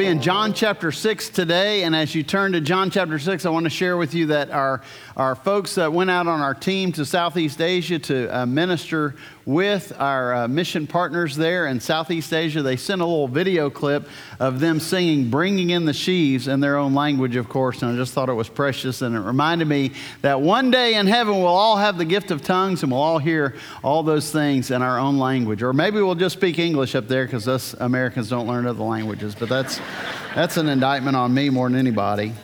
be in John chapter 6 today, and as you turn to John chapter 6, I want to share with you that our folks that went out on our team to Southeast Asia to minister with our mission partners there in Southeast Asia, they sent a little video clip of them singing Bringing in the Sheaves in their own language, of course, and I just thought it was precious, and it reminded me that one day in heaven we'll all have the gift of tongues and we'll all hear all those things in our own language. Or maybe we'll just speak English up there because us Americans don't learn other languages, but that's an indictment on me more than anybody.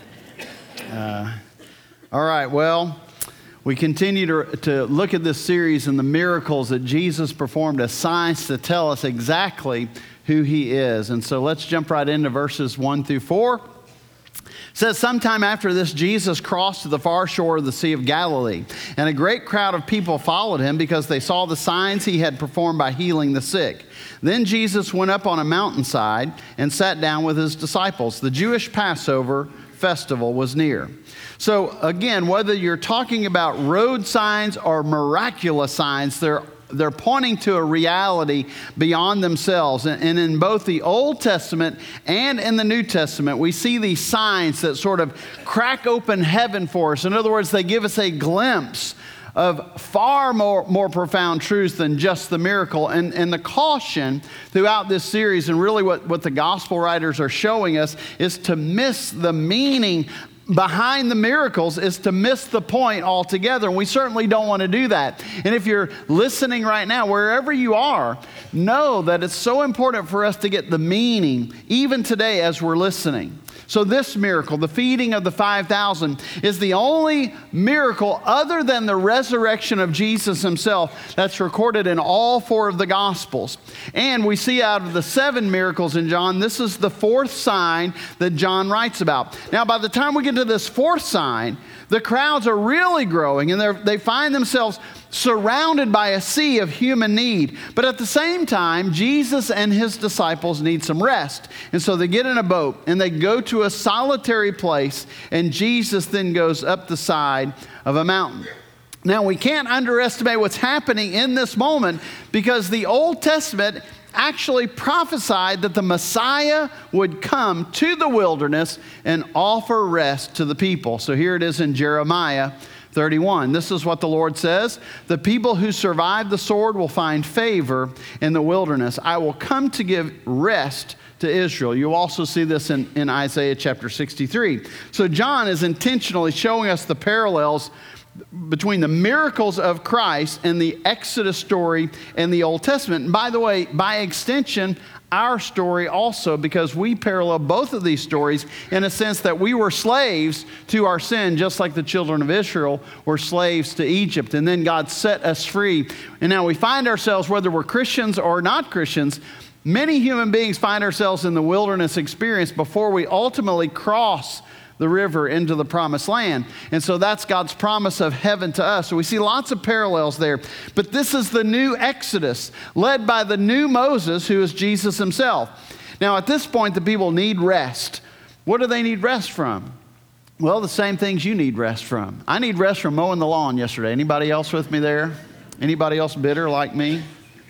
All right, well, we continue to look at this series and the miracles that Jesus performed as signs to tell us exactly who he is. And so let's jump right into verses 1 through 4. It says, sometime after this, Jesus crossed to the far shore of the Sea of Galilee, and a great crowd of people followed him because they saw the signs he had performed by healing the sick. Then Jesus went up on a mountainside and sat down with his disciples. The Jewish Passover festival was near. So again, whether you're talking about road signs or miraculous signs, they're pointing to a reality beyond themselves. And in both the Old Testament and in the New Testament, we see these signs that sort of crack open heaven for us. In other words, they give us a glimpse of far more profound truths than just the miracle. And the caution throughout this series, and really what the gospel writers are showing us, is to miss the meaning behind the miracles, is to miss the point altogether. And we certainly don't want to do that. And if you're listening right now, wherever you are, know that it's so important for us to get the meaning, even today as we're listening. So this miracle, the feeding of the 5,000, is the only miracle other than the resurrection of Jesus himself that's recorded in all four of the Gospels. And we see out of the 7 miracles in John, this is the 4th sign that John writes about. Now, by the time we get to this 4th sign, the crowds are really growing, and they find themselves surrounded by a sea of human need. But at the same time, Jesus and his disciples need some rest. And so they get in a boat and they go to a solitary place, and Jesus then goes up the side of a mountain. Now, we can't underestimate what's happening in this moment, because the Old Testament actually prophesied that the Messiah would come to the wilderness and offer rest to the people. So here it is in Jeremiah 31. This is what the Lord says: the people who survive the sword will find favor in the wilderness. I will come to give rest to Israel. You'll also see this in Isaiah chapter 63. So John is intentionally showing us the parallels between the miracles of Christ and the Exodus story in the Old Testament. And by the way, by extension, our story also, because we parallel both of these stories in a sense that we were slaves to our sin, just like the children of Israel were slaves to Egypt. And then God set us free. And now we find ourselves, whether we're Christians or not Christians, many human beings find ourselves in the wilderness experience before we ultimately cross the river into the promised land. And so that's God's promise of heaven to us. So we see lots of parallels there. But this is the new Exodus, led by the new Moses, who is Jesus himself. Now, at this point, the people need rest. What do they need rest from? Well, the same things you need rest from. I need rest from mowing the lawn yesterday. Anybody else with me there? Anybody else bitter like me?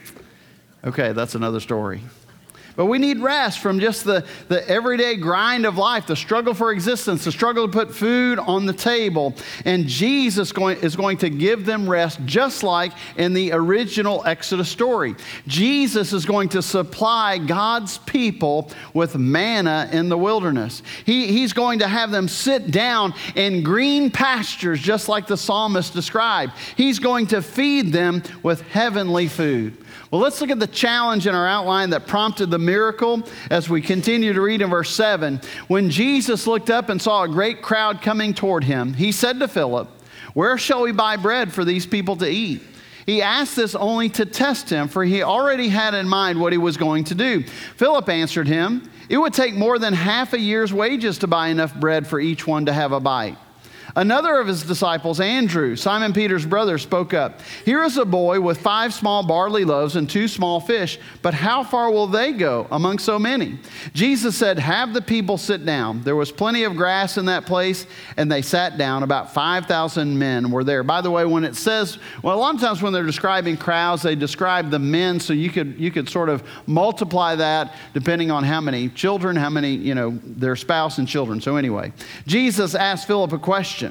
Okay, that's another story. But we need rest from just the everyday grind of life, the struggle for existence, the struggle to put food on the table. And Jesus is going to give them rest, just like in the original Exodus story. Jesus is going to supply God's people with manna in the wilderness. He's going to have them sit down in green pastures, just like the psalmist described. He's going to feed them with heavenly food. Well, let's look at the challenge in our outline that prompted the miracle as we continue to read in verse 7. When Jesus looked up and saw a great crowd coming toward him, he said to Philip, "Where shall we buy bread for these people to eat?" He asked this only to test him, for he already had in mind what he was going to do. Philip answered him, "It would take more than half a year's wages to buy enough bread for each one to have a bite." Another of his disciples, Andrew, Simon Peter's brother, spoke up. Here is a boy with 5 small barley loaves and 2 small fish, but how far will they go among so many? Jesus said, have the people sit down. There was plenty of grass in that place, and they sat down. About 5,000 men were there. By the way, when it says, well, a lot of times when they're describing crowds, they describe the men, so you could sort of multiply that depending on how many children, how many, their spouse and children. So anyway, Jesus asked Philip a question.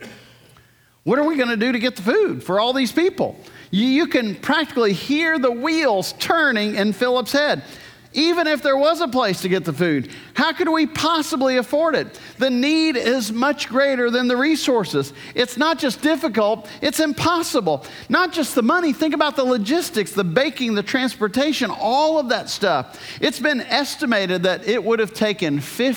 What are we going to do to get the food for all these people? You can practically hear the wheels turning in Philip's head. Even if there was a place to get the food, how could we possibly afford it? The need is much greater than the resources. It's not just difficult, it's impossible. Not just the money, think about the logistics, the baking, the transportation, all of that stuff. It's been estimated that it would have taken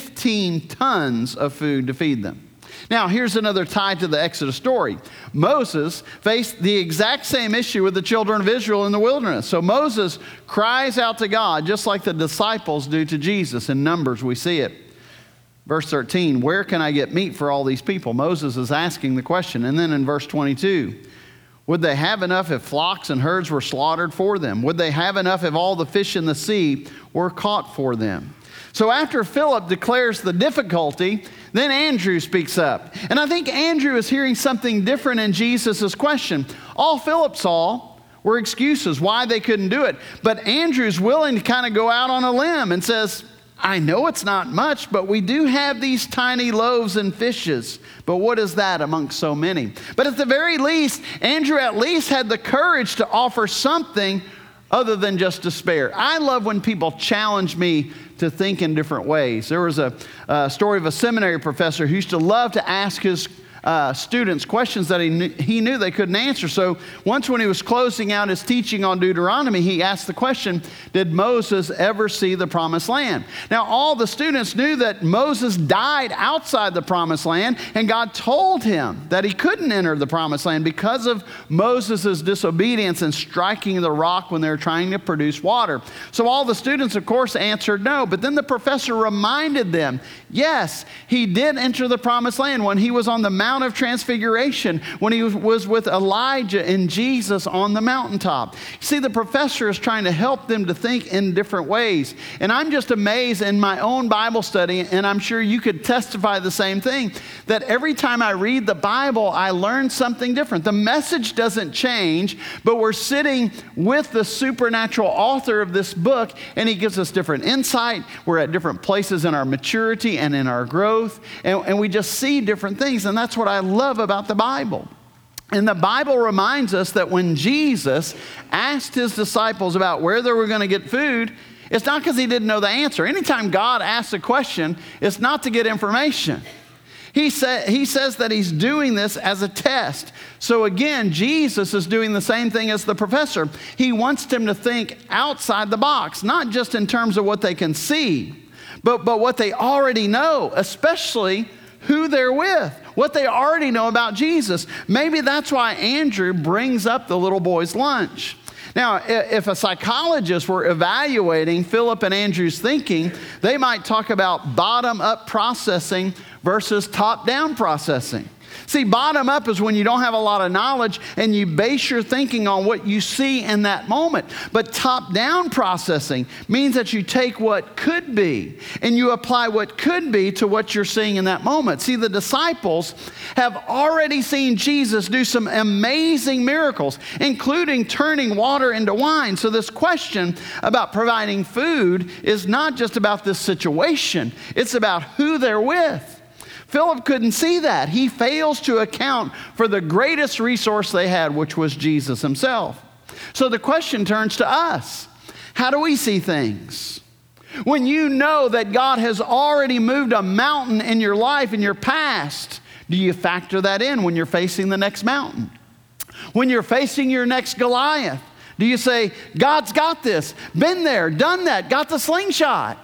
15 tons of food to feed them. Now, here's another tie to the Exodus story. Moses faced the exact same issue with the children of Israel in the wilderness. So Moses cries out to God, just like the disciples do to Jesus. In Numbers, we see it. Verse 13, where can I get meat for all these people? Moses is asking the question. And then in verse 22, would they have enough if flocks and herds were slaughtered for them? Would they have enough if all the fish in the sea were caught for them? So after Philip declares the difficulty, then Andrew speaks up. And I think Andrew is hearing something different in Jesus' question. All Philip saw were excuses why they couldn't do it. But Andrew's willing to kind of go out on a limb and says, I know it's not much, but we do have these tiny loaves and fishes. But what is that amongst so many? But at the very least, Andrew at least had the courage to offer something other than just despair. I love when people challenge me to think in different ways. There was a story of a seminary professor who used to love to ask his students questions that he knew they couldn't answer. So once when he was closing out his teaching on Deuteronomy, he asked the question, did Moses ever see the promised land? Now all the students knew that Moses died outside the promised land, and God told him that he couldn't enter the promised land because of Moses' disobedience and striking the rock when they were trying to produce water. So all the students, of course, answered no. But then the professor reminded them, yes, he did enter the promised land when he was on the Mount of Transfiguration, when he was with Elijah and Jesus on the mountaintop. See, the professor is trying to help them to think in different ways. And I'm just amazed in my own Bible study, and I'm sure you could testify the same thing, that every time I read the Bible, I learn something different. The message doesn't change, but we're sitting with the supernatural author of this book, and he gives us different insight. We're at different places in our maturity and in our growth, and we just see different things, and that's what I love about the Bible. And the Bible reminds us that when Jesus asked his disciples about where they were going to get food, it's not because he didn't know the answer. Anytime God asks a question, it's not to get information. He says that he's doing this as a test. So again, Jesus is doing the same thing as the professor. He wants them to think outside the box, not just in terms of what they can see, but what they already know, especially who they're with, what they already know about Jesus. Maybe that's why Andrew brings up the little boy's lunch. Now, if a psychologist were evaluating Philip and Andrew's thinking, they might talk about bottom-up processing versus top-down processing. See, bottom up is when you don't have a lot of knowledge and you base your thinking on what you see in that moment. But top-down processing means that you take what could be and you apply what could be to what you're seeing in that moment. See, the disciples have already seen Jesus do some amazing miracles, including turning water into wine. So this question about providing food is not just about this situation. It's about who they're with. Philip couldn't see that. He fails to account for the greatest resource they had, which was Jesus himself. So the question turns to us. How do we see things? When you know that God has already moved a mountain in your life, in your past, do you factor that in when you're facing the next mountain? When you're facing your next Goliath, do you say, God's got this, been there, done that, got the slingshot?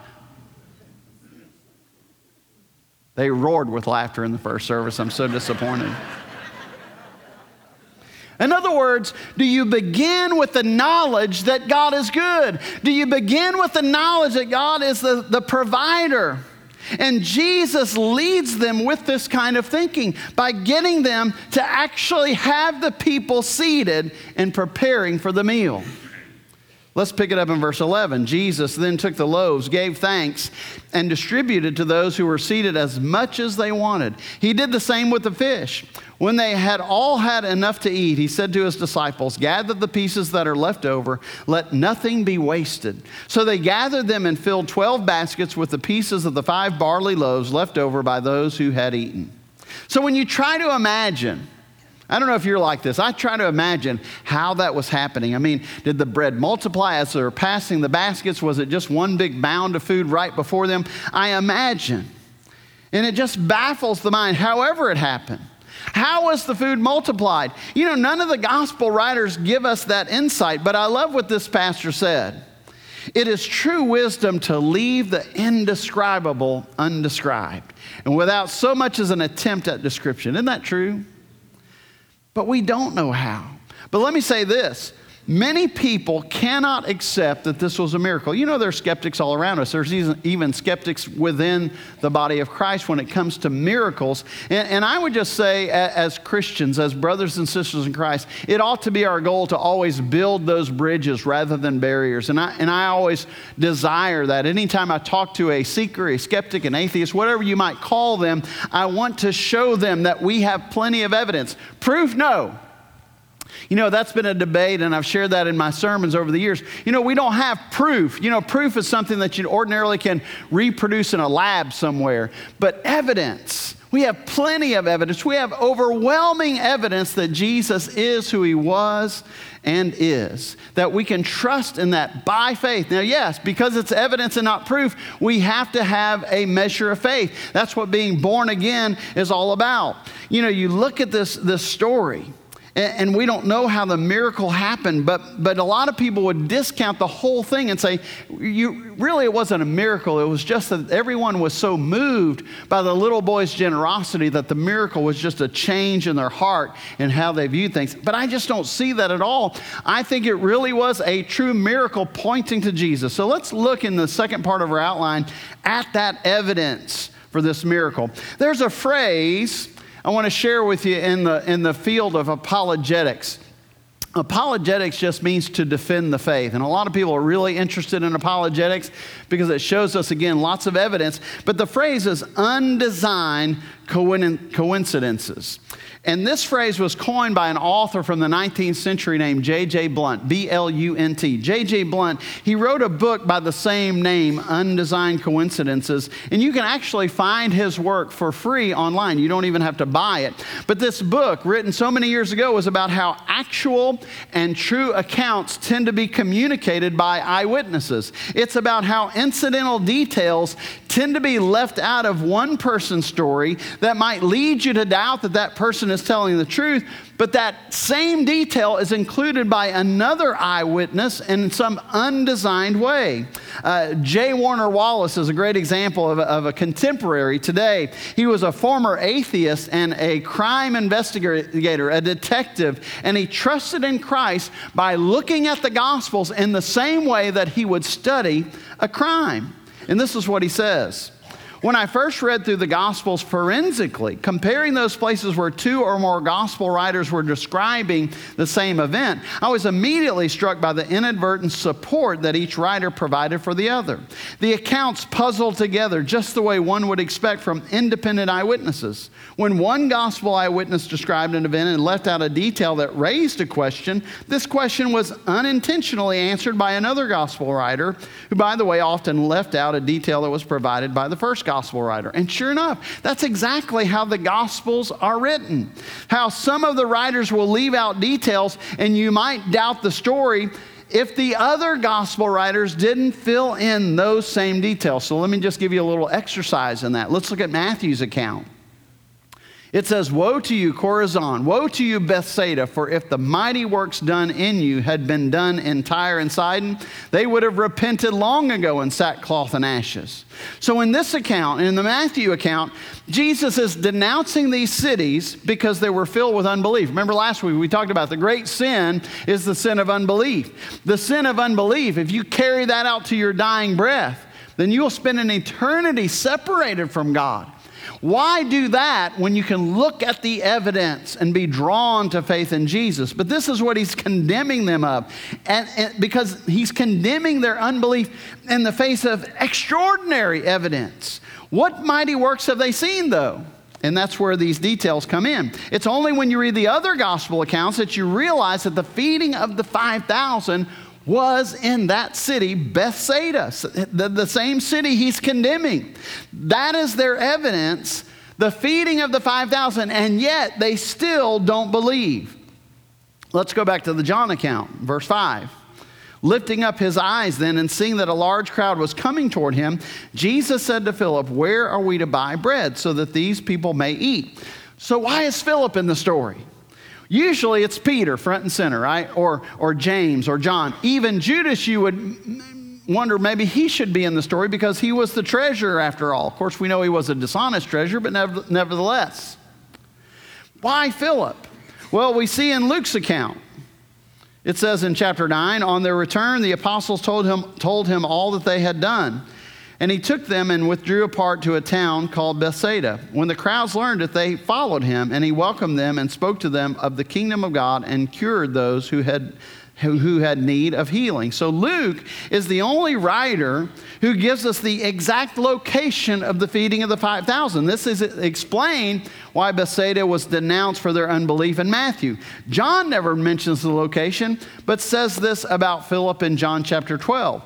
They roared with laughter in the first service. I'm so disappointed. In other words, do you begin with the knowledge that God is good? Do you begin with the knowledge that God is the provider? And Jesus leads them with this kind of thinking by getting them to actually have the people seated and preparing for the meal. Let's pick it up in verse 11. Jesus then took the loaves, gave thanks, and distributed to those who were seated as much as they wanted. He did the same with the fish. When they had all had enough to eat, he said to his disciples, "Gather the pieces that are left over, let nothing be wasted." So they gathered them and filled 12 baskets with the pieces of the 5 barley loaves left over by those who had eaten. So when you try to imagine, I don't know if you're like this, I try to imagine how that was happening. I mean, did the bread multiply as they were passing the baskets? Was it just one big mound of food right before them? I imagine. And it just baffles the mind, however it happened. How was the food multiplied? You know, none of the gospel writers give us that insight, but I love what this pastor said. It is true wisdom to leave the indescribable undescribed, and without so much as an attempt at description. Isn't that true? But we don't know how. But let me say this. Many people cannot accept that this was a miracle. You know, there are skeptics all around us. There's even skeptics within the body of Christ when it comes to miracles. And I would just say, as Christians, as brothers and sisters in Christ, it ought to be our goal to always build those bridges rather than barriers. And I always desire that. Anytime I talk to a seeker, a skeptic, an atheist, whatever you might call them, I want to show them that we have plenty of evidence. Proof, no. You know, that's been a debate, and I've shared that in my sermons over the years. You know, we don't have proof. You know, proof is something that you ordinarily can reproduce in a lab somewhere. But evidence, we have plenty of evidence. We have overwhelming evidence that Jesus is who he was and is, that we can trust in that by faith. Now, yes, because it's evidence and not proof, we have to have a measure of faith. That's what being born again is all about. You know, you look at this story, and we don't know how the miracle happened, but a lot of people would discount the whole thing and say, really it wasn't a miracle. It was just that everyone was so moved by the little boy's generosity that the miracle was just a change in their heart and how they viewed things. But I just don't see that at all. I think it really was a true miracle pointing to Jesus. So let's look in the second part of our outline at that evidence for this miracle. There's a phrase I want to share with you in the field of apologetics. Apologetics just means to defend the faith. And a lot of people are really interested in apologetics because it shows us, again, lots of evidence. But the phrase is undesigned coincidences. And this phrase was coined by an author from the 19th century named J.J. Blunt, B-L-U-N-T. J.J. Blunt, he wrote a book by the same name, Undesigned Coincidences, and you can actually find his work for free online. You don't even have to buy it. But this book, written so many years ago, was about how actual and true accounts tend to be communicated by eyewitnesses. It's about how incidental details tend to be left out of one person's story that might lead you to doubt that that person is telling the truth, but that same detail is included by another eyewitness in some undesigned way. J. Warner Wallace is a great example of a contemporary today. He was a former atheist and a crime investigator, a detective, and he trusted in Christ by looking at the Gospels in the same way that he would study a crime. And this is what he says. When I first read through the Gospels forensically, comparing those places where 2 or more Gospel writers were describing the same event, I was immediately struck by the inadvertent support that each writer provided for the other. The accounts puzzled together just the way one would expect from independent eyewitnesses. When one Gospel eyewitness described an event and left out a detail that raised a question, this question was unintentionally answered by another Gospel writer, who, by the way, often left out a detail that was provided by the first Gospel writer. And sure enough, that's exactly how the Gospels are written. How some of the writers will leave out details and you might doubt the story if the other Gospel writers didn't fill in those same details. So let me just give you a little exercise in that. Let's look at Matthew's account. It says, "Woe to you, Chorazin! Woe to you, Bethsaida! For if the mighty works done in you had been done in Tyre and Sidon, they would have repented long ago in sackcloth and ashes." So in this account, in the Matthew account, Jesus is denouncing these cities because they were filled with unbelief. Remember last week we talked about the great sin is the sin of unbelief. The sin of unbelief, if you carry that out to your dying breath, then you'll spend an eternity separated from God. Why do that when you can look at the evidence and be drawn to faith in Jesus? But this is what he's condemning them of. And because he's condemning their unbelief in the face of extraordinary evidence. What mighty works have they seen, though? And that's where these details come in. It's only when you read the other gospel accounts that you realize that the feeding of the 5,000 was in that city, Bethsaida, the same city he's condemning. That is their evidence, the feeding of the 5,000, and yet they still don't believe. Let's go back to the John account, verse 5. Lifting up his eyes then and seeing that a large crowd was coming toward him, Jesus said to Philip, "Where are we to buy bread so that these people may eat?" So why is Philip in the story? Usually it's Peter, front and center, right? Or James or John. Even Judas, you would wonder maybe he should be in the story because he was the treasurer after all. Of course, we know he was a dishonest treasurer, but nevertheless. Why Philip? Well, we see in Luke's account. It says in chapter 9, on their return, the apostles told him all that they had done. And he took them and withdrew apart to a town called Bethsaida. When the crowds learned it, they followed him, and he welcomed them and spoke to them of the kingdom of God and cured those who had need of healing. So Luke is the only writer who gives us the exact location of the feeding of the 5,000. This is explained why Bethsaida was denounced for their unbelief in Matthew. John never mentions the location, but says this about Philip in John chapter 12.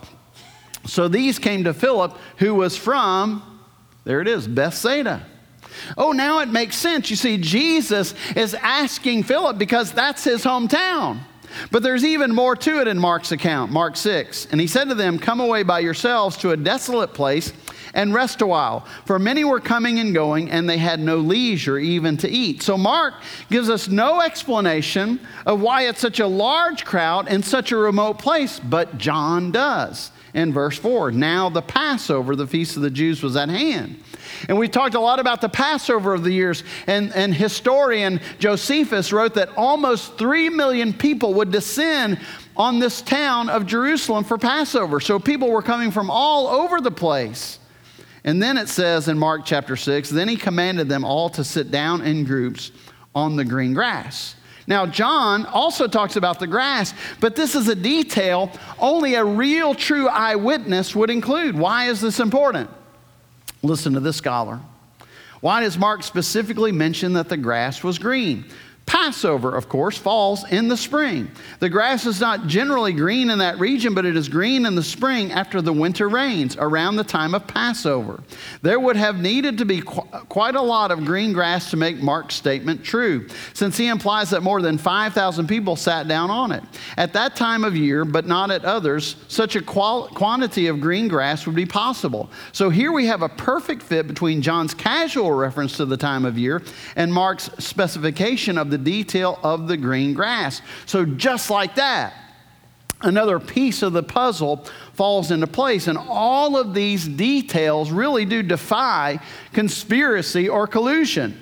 So these came to Philip, who was from, there it is, Bethsaida. Oh, now it makes sense. You see, Jesus is asking Philip because that's his hometown. But there's even more to it in Mark's account, Mark 6. And he said to them, "Come away by yourselves to a desolate place and rest a while. For many were coming and going, and they had no leisure even to eat." So Mark gives us no explanation of why it's such a large crowd in such a remote place, but John does. In verse 4, now the Passover, the feast of the Jews, was at hand. And we talked a lot about the Passover over the years, and historian Josephus wrote that almost 3 million people would descend on this town of Jerusalem for Passover. So people were coming from all over the place. And then it says in Mark chapter 6, then he commanded them all to sit down in groups on the green grass. Now, John also talks about the grass, but this is a detail only a real, true eyewitness would include. Why is this important? Listen to this scholar. Why does Mark specifically mention that the grass was green? Passover, of course, falls in the spring. The grass is not generally green in that region, but it is green in the spring after the winter rains, around the time of Passover. There would have needed to be quite a lot of green grass to make Mark's statement true, since he implies that more than 5,000 people sat down on it. At that time of year, but not at others, such a quantity of green grass would be possible. So here we have a perfect fit between John's casual reference to the time of year and Mark's specification of the detail of the green grass. So just like that, another piece of the puzzle falls into place. And all of these details really do defy conspiracy or collusion.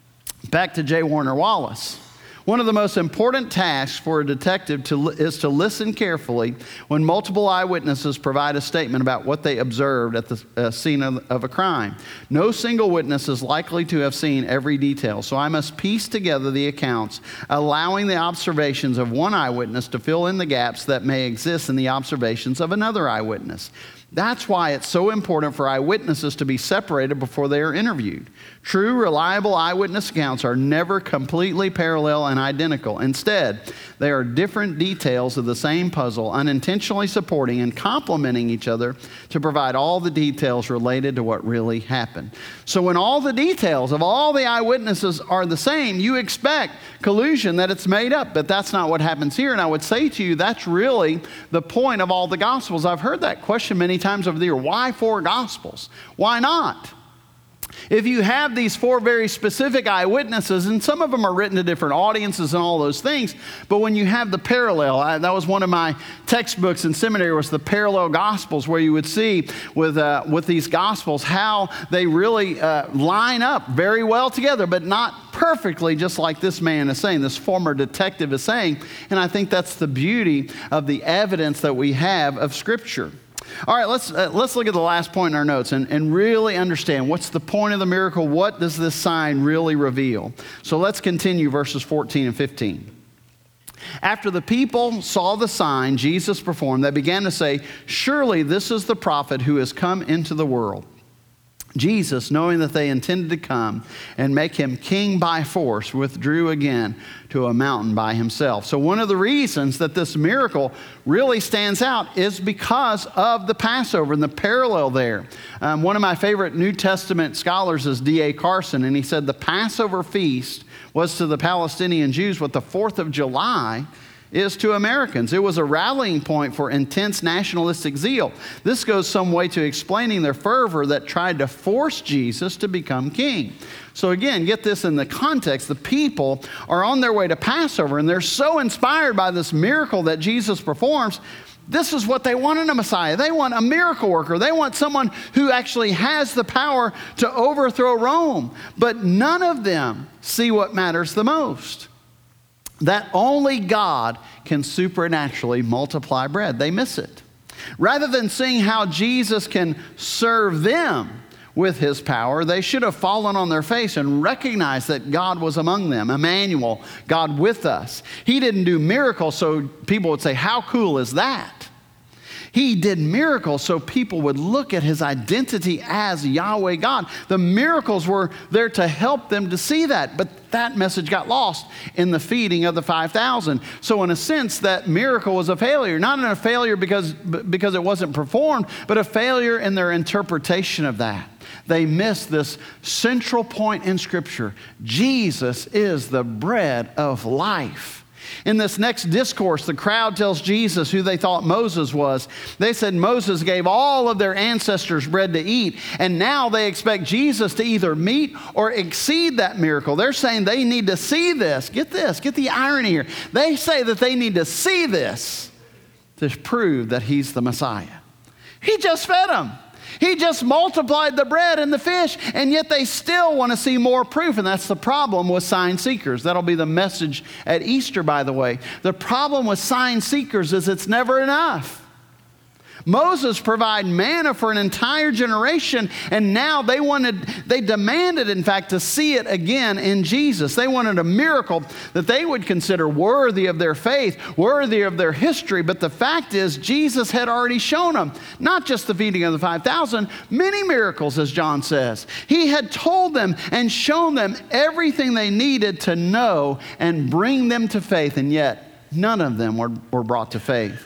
Back to J. Warner Wallace. One of the most important tasks for a detective is to listen carefully when multiple eyewitnesses provide a statement about what they observed at the scene of a crime. No single witness is likely to have seen every detail, so I must piece together the accounts, allowing the observations of one eyewitness to fill in the gaps that may exist in the observations of another eyewitness. That's why it's so important for eyewitnesses to be separated before they are interviewed. True, reliable eyewitness accounts are never completely parallel and identical. Instead, they are different details of the same puzzle, unintentionally supporting and complementing each other to provide all the details related to what really happened. So when all the details of all the eyewitnesses are the same, you expect collusion, that it's made up, but that's not what happens here. And I would say to you, that's really the point of all the Gospels. I've heard that question many times over the year. Why 4 Gospels? Why not? If you have these 4 very specific eyewitnesses, and some of them are written to different audiences and all those things, but when you have the parallel, that was one of my textbooks in seminary, was the parallel Gospels, where you would see with these Gospels how they really line up very well together, but not perfectly, just like this man is saying, this former detective is saying. And I think that's the beauty of the evidence that we have of Scripture. All right, let's look at the last point in our notes and really understand what's the point of the miracle. What does this sign really reveal? So let's continue verses 14 and 15. After the people saw the sign Jesus performed, they began to say, "Surely this is the prophet who has come into the world." Jesus, knowing that they intended to come and make him king by force, withdrew again to a mountain by himself. So one of the reasons that this miracle really stands out is because of the Passover and the parallel there. One of my favorite New Testament scholars is D.A. Carson, and he said the Passover feast was to the Palestinian Jews what the 4th of July is to Americans. It was a rallying point for intense nationalistic zeal. This goes some way to explaining their fervor that tried to force Jesus to become king. So again, get this in the context. The people are on their way to Passover, and they're so inspired by this miracle that Jesus performs. This is what they want in a Messiah. They want a miracle worker. They want someone who actually has the power to overthrow Rome. But none of them see what matters the most: that only God can supernaturally multiply bread. They miss it. Rather than seeing how Jesus can serve them with his power, they should have fallen on their face and recognized that God was among them. Emmanuel, God with us. He didn't do miracles so people would say, "How cool is that?" He did miracles so people would look at his identity as Yahweh God. The miracles were there to help them to see that, but that message got lost in the feeding of the 5,000. So in a sense, that miracle was a failure. Not a failure because it wasn't performed, but a failure in their interpretation of that. They missed this central point in Scripture. Jesus is the bread of life. In this next discourse, the crowd tells Jesus who they thought Moses was. They said Moses gave all of their ancestors bread to eat, and now they expect Jesus to either meet or exceed that miracle. They're saying they need to see this. Get the irony here. They say that they need to see this to prove that he's the Messiah. He just fed them. He just multiplied the bread and the fish, and yet they still want to see more proof, and that's the problem with sign seekers. That'll be the message at Easter, by the way. The problem with sign seekers is it's never enough. Moses provided manna for an entire generation, and now they demanded, in fact, to see it again in Jesus. They wanted a miracle that they would consider worthy of their faith, worthy of their history. But the fact is, Jesus had already shown them, not just the feeding of the 5,000, many miracles, as John says. He had told them and shown them everything they needed to know and bring them to faith, and yet none of them were brought to faith.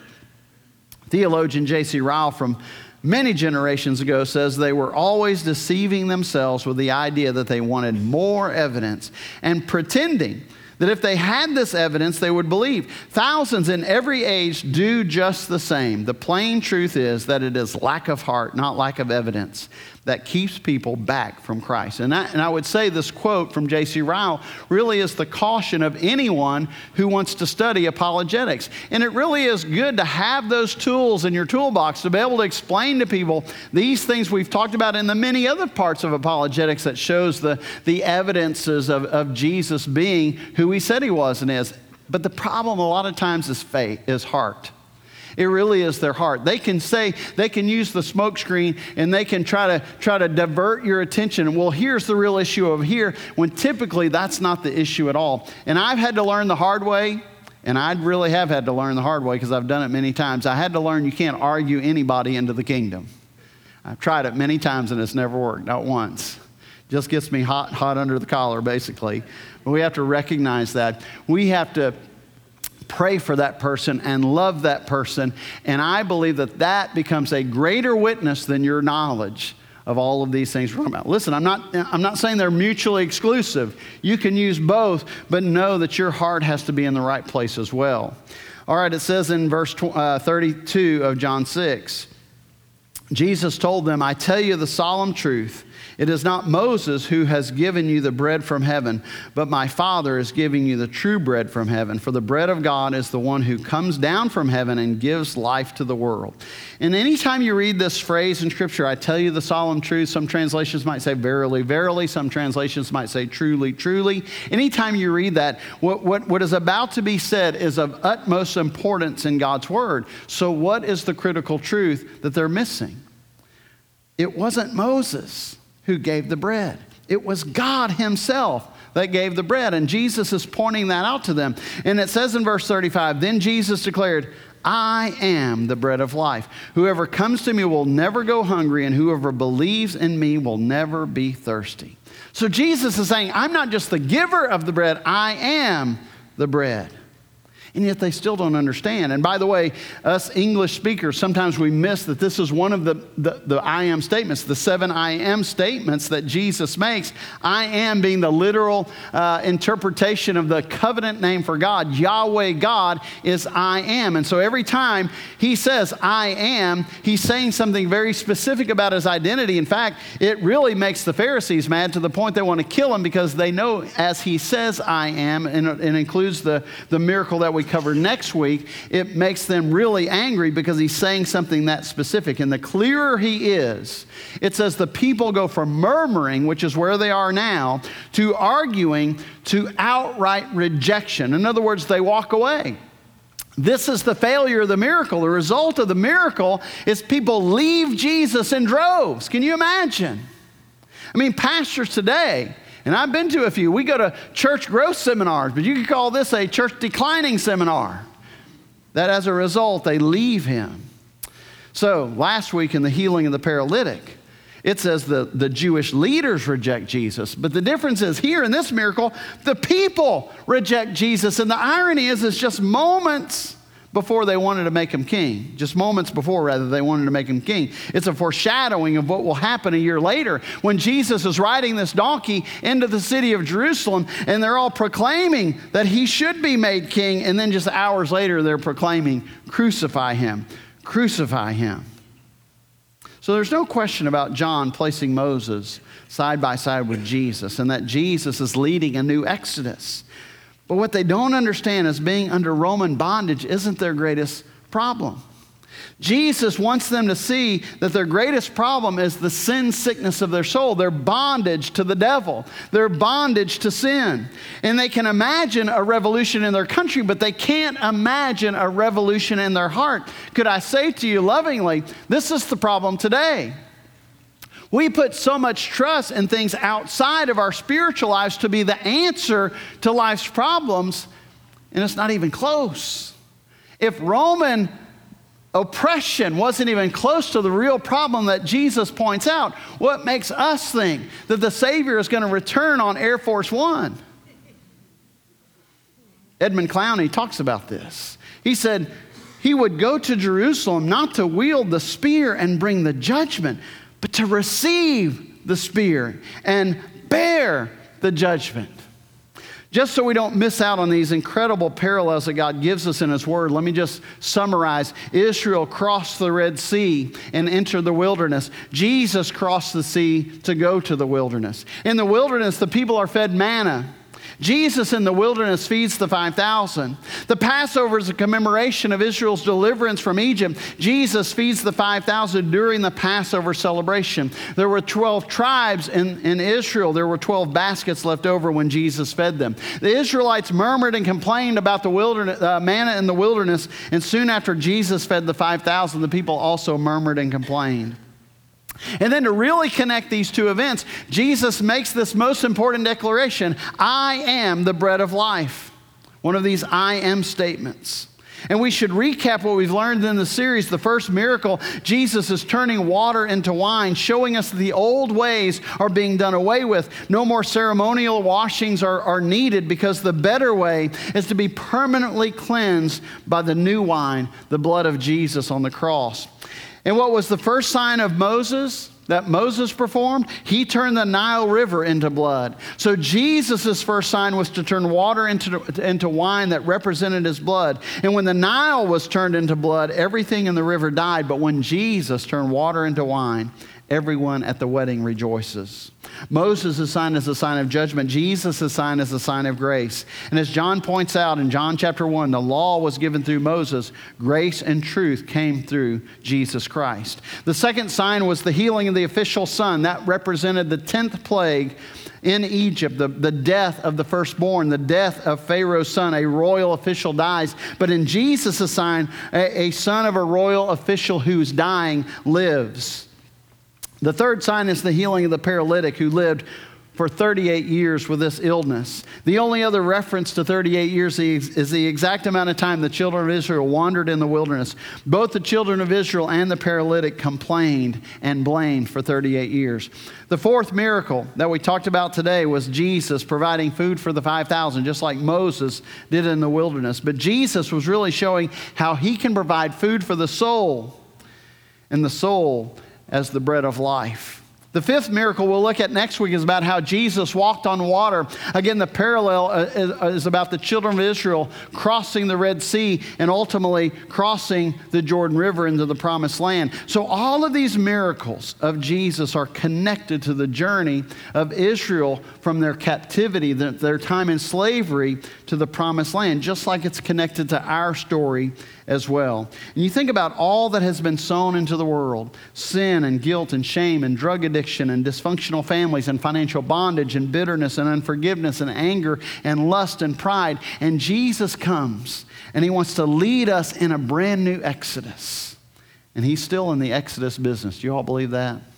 Theologian J.C. Ryle from many generations ago says they were always deceiving themselves with the idea that they wanted more evidence and pretending that if they had this evidence, they would believe. Thousands in every age do just the same. The plain truth is that it is lack of heart, not lack of evidence, that keeps people back from Christ. And I would say this quote from J.C. Ryle really is the caution of anyone who wants to study apologetics. And it really is good to have those tools in your toolbox to be able to explain to people these things we've talked about in the many other parts of apologetics that shows the evidences of Jesus being who he said he was and is. But the problem a lot of times is faith, is heart. It really is their heart. They can use the smoke screen and they can try to divert your attention. Well, here's the real issue over here, when typically that's not the issue at all. And I've had to learn the hard way, and I really have had to learn the hard way because I've done it many times. I had to learn you can't argue anybody into the kingdom. I've tried it many times and it's never worked, not once. Just gets me hot under the collar, basically. But we have to recognize that. We have to pray for that person and love that person. And I believe that becomes a greater witness than your knowledge of all of these things we're talking about. Listen, I'm not saying they're mutually exclusive. You can use both, but know that your heart has to be in the right place as well. All right, it says in verse 32 of John 6, Jesus told them, "I tell you the solemn truth. It is not Moses who has given you the bread from heaven, but my Father is giving you the true bread from heaven. For the bread of God is the one who comes down from heaven and gives life to the world. And anytime you read this phrase in Scripture, I tell you the solemn truth. Some translations might say verily, verily. Some translations might say truly, truly. Anytime you read that, what is about to be said is of utmost importance in God's word. So what is the critical truth that they're missing? It wasn't Moses who gave the bread. It was God himself that gave the bread. And Jesus is pointing that out to them. And it says in verse 35, then Jesus declared, I am the bread of life. Whoever comes to me will never go hungry, and whoever believes in me will never be thirsty. So Jesus is saying, I'm not just the giver of the bread, I am the bread. And yet they still don't understand. And by the way, us English speakers, sometimes we miss that this is one of the I am statements, the 7 I am statements that Jesus makes. I am being the literal interpretation of the covenant name for God. Yahweh God is I am. And so every time he says I am, he's saying something very specific about his identity. In fact, it really makes the Pharisees mad to the point they want to kill him, because they know as he says I am, and it includes the miracle that we cover next week, it makes them really angry because he's saying something that specific. And the clearer he is, it says the people go from murmuring, which is where they are now, to arguing, to outright rejection. In other words, they walk away. This is the failure of the miracle. The result of the miracle is people leave Jesus in droves. Can you imagine? I mean, pastors today, and I've been to a few. We go to church growth seminars, but you could call this a church declining seminar. That as a result, they leave him. So last week in the healing of the paralytic, it says the Jewish leaders reject Jesus. But the difference is here in this miracle, the people reject Jesus. And the irony is it's just moments before they wanted to make him king. Just moments before, rather, they wanted to make him king. It's a foreshadowing of what will happen a year later when Jesus is riding this donkey into the city of Jerusalem, and they're all proclaiming that he should be made king, and then just hours later they're proclaiming, crucify him, crucify him. So there's no question about John placing Moses side by side with Jesus, and that Jesus is leading a new exodus. But what they don't understand is being under Roman bondage isn't their greatest problem. Jesus wants them to see that their greatest problem is the sin sickness of their soul, their bondage to the devil, their bondage to sin. And they can imagine a revolution in their country, but they can't imagine a revolution in their heart. Could I say to you lovingly, this is the problem today. We put so much trust in things outside of our spiritual lives to be the answer to life's problems, and it's not even close. If Roman oppression wasn't even close to the real problem that Jesus points out, what makes us think that the Savior is going to return on Air Force One? Edmund Clowney talks about this. He said he would go to Jerusalem not to wield the spear and bring the judgment, but to receive the spear and bear the judgment. Just so we don't miss out on these incredible parallels that God gives us in his word, let me just summarize. Israel crossed the Red Sea and entered the wilderness. Jesus crossed the sea to go to the wilderness. In the wilderness, the people are fed manna. Jesus in the wilderness feeds the 5,000. The Passover is a commemoration of Israel's deliverance from Egypt. Jesus feeds the 5,000 during the Passover celebration. There were 12 tribes in Israel. There were 12 baskets left over when Jesus fed them. The Israelites murmured and complained about the wilderness, manna in the wilderness, and soon after Jesus fed the 5,000, the people also murmured and complained. And then to really connect these two events, Jesus makes this most important declaration: I am the bread of life. One of these I am statements. And we should recap what we've learned in the series. The first miracle, Jesus is turning water into wine, showing us that the old ways are being done away with. No more ceremonial washings are needed, because the better way is to be permanently cleansed by the new wine, the blood of Jesus on the cross. And what was the first sign of Moses that Moses performed? He turned the Nile River into blood. So Jesus' first sign was to turn water into wine that represented his blood. And when the Nile was turned into blood, everything in the river died. But when Jesus turned water into wine, everyone at the wedding rejoices. Moses' sign is a sign of judgment. Jesus' sign is a sign of grace. And as John points out in John chapter 1, the law was given through Moses. Grace and truth came through Jesus Christ. The second sign was the healing of the official son. That represented the 10th plague in Egypt, the death of the firstborn, the death of Pharaoh's son. A royal official dies. But in Jesus' sign, a son of a royal official who's dying lives. The third sign is the healing of the paralytic who lived for 38 years with this illness. The only other reference to 38 years is the exact amount of time the children of Israel wandered in the wilderness. Both the children of Israel and the paralytic complained and blamed for 38 years. The fourth miracle that we talked about today was Jesus providing food for the 5,000, just like Moses did in the wilderness. But Jesus was really showing how he can provide food for the soul, and the soul as the bread of life. The fifth miracle we'll look at next week is about how Jesus walked on water. Again, the parallel is about the children of Israel crossing the Red Sea and ultimately crossing the Jordan River into the Promised Land. So all of these miracles of Jesus are connected to the journey of Israel from their captivity, their time in slavery, to the Promised Land, just like it's connected to our story as well. And you think about all that has been sown into the world: sin and guilt and shame and drug addiction and dysfunctional families and financial bondage and bitterness and unforgiveness and anger and lust and pride. And Jesus comes and he wants to lead us in a brand new Exodus. And he's still in the Exodus business. Do you all believe that?